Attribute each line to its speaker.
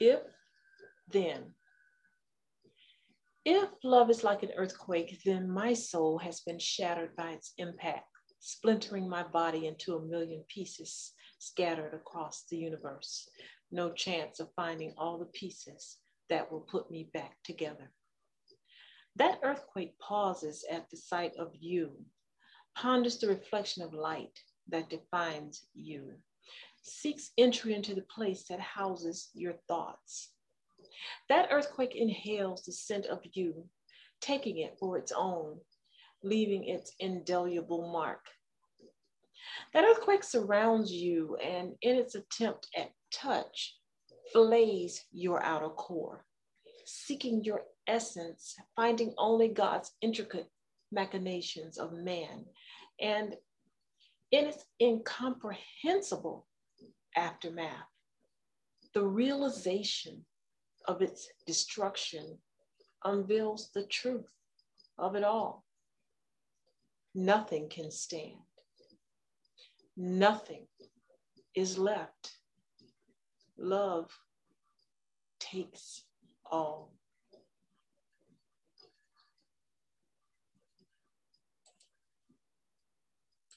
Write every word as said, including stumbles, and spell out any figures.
Speaker 1: If then, if love is like an earthquake, then my soul has been shattered by its impact, splintering my body into a million pieces scattered across the universe. No chance of finding all the pieces that will put me back together. That earthquake pauses at the sight of you, ponders the reflection of light that defines you, seeks entry into the place that houses your thoughts. That earthquake inhales the scent of you, taking it for its own, leaving its indelible mark. That earthquake surrounds you and in its attempt at touch, flays your outer core, seeking your essence, finding only God's intricate machinations of man, and in its incomprehensible aftermath, the realization of its destruction unveils the truth of it all. Nothing can stand. Nothing is left. Love takes all.